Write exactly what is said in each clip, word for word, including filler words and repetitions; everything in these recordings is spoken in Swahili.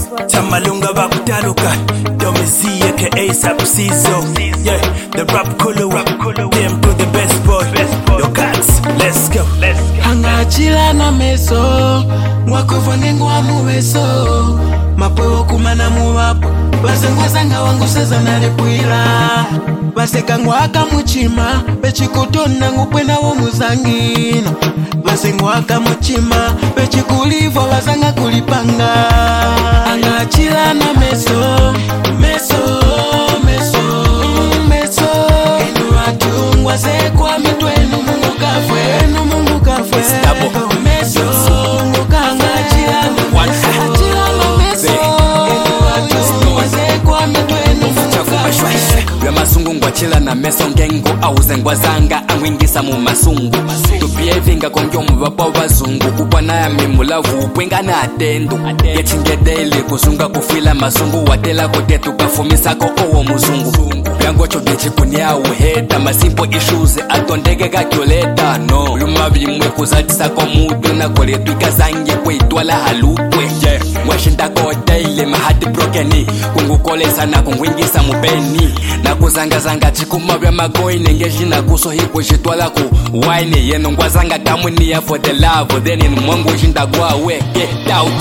Tamalunga bakutaluka Domizi aka Sabusizo. Yeah, the rap kulu them to the best boy. Yo cats, let's go. Hangachila na meso Mwakuvone ngwa muweso Mapewo kumana muwapo Basengwazanga wangu seza nalepwila Baseka ngwaka muchima Bechikutona ngupwena wo muzangino Basengwaka muchima Bechikulivo bazanga kulipanga Hangachila na meso Meso, meso, meso Enu watungwa sekwa mitwenu mungu kafwe Enu mungu kafwe Meso, mungu kangachila na meso Achila na meso Enu watungwa sekwa mitwenu mungu kafwe Vya masungu ngwachila na meso ngengo Auze ngwazanga angwingisa mu masungu Tupievinga kongyo mbapa wazungu Kupwana ya mimulavu upwenga na atendo Yachingedele kuzunga kufila masungu Watela kote tukafumisa ko owo muzungu Vyangocho vyechipunia uheta Masimpo issues atondege kakyoleta No Luma vimwe kuzatisa kwa mudu Na kole tuikazange kwe itwala halutwe Yeah Mwashinda kote ile mahati brokeni Kungukolesa na kungwingisa mubeni Na kuzanga zanga chikuma vya magoi Nengeji na kuso hiko jitwala ku Wine yeno ngwazanga tamunia for the love Then in mwangu jinda gwa we Get out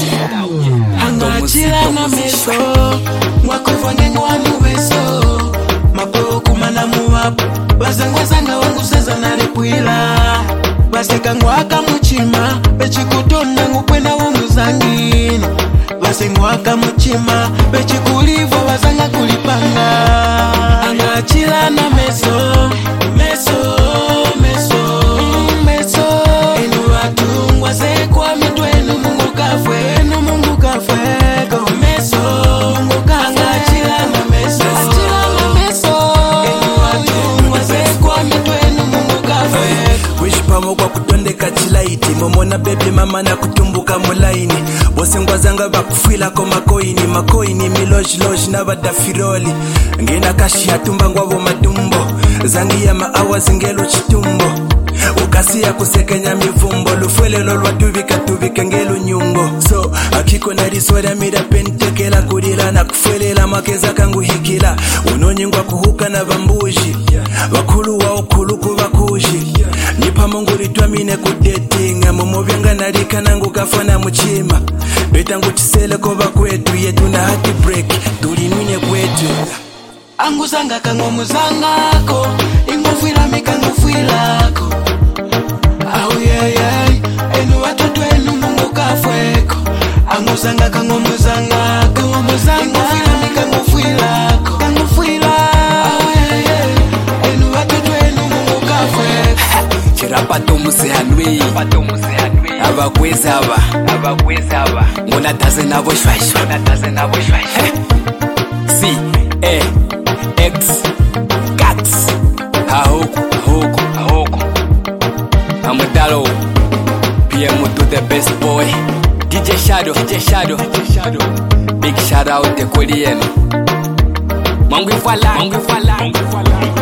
Hangachila na meso Mwakuvone ngwa muweso Mapewo kumana muwapo Basengwazanga wangu seza nalepwila Baseka ngwaka muchima Bechikutona ngupwena wo muzangino Basengwaka muchima Bechikulivo bazanga kulipanga Hangachila na meso Meso, meso, meso Enu watungwa sekwa mitwenu mungu kafwe Enu mungu kafwe Meso, mungu kangachila na meso Achila na meso Enu watungwa sekwa mitwenu mungu kafwe Wish pamo kwa kutondeka chilaiti Momona baby mama na kutumbuka mulaini Bose ngwazanga bakufila ko makoini Makoini miloji loji na badafiroli Ngina kashi hatumba ngwabo madumbo Zangi ya maawa zingelo chitumbo Ukasi ya kusekenya mivumbo Lufwele lolwa tuvika tuvika ngelo nyungo So akiko na riswada mira pentekela Kudila na kufwelela makeza kangu hikila Unonyingwa kuhuka na bambuji Wakulu wa ukulu kubakuji Nipa mungu ritwamine kudetinga Mumubyanga narika nangu kafana muchima Betangu chisele koba kwetu Yetu na hati break Tulinwine kwetu Anguzanga kango muzangako Ingufila mikangufilako Au yeah yeah Enu watoto enu mungu kafweko Anguzanga kango muzangako Ingufila mikangufilako Kangufila Au yeah yeah Enu watoto enu mungu kafweko Chirapato musehanwi Abakweza aba Abakweza aba Ngona taze nabo shwaishwa Ngona taze nabo shwaishwa C A X Cats Hahoku Hahoku Hahoku Amadalo P M to the best boy D J Shadow D J Shadow D J Shadow Big shout out to Kolieno Mangwifala Mangwifala Mangwifala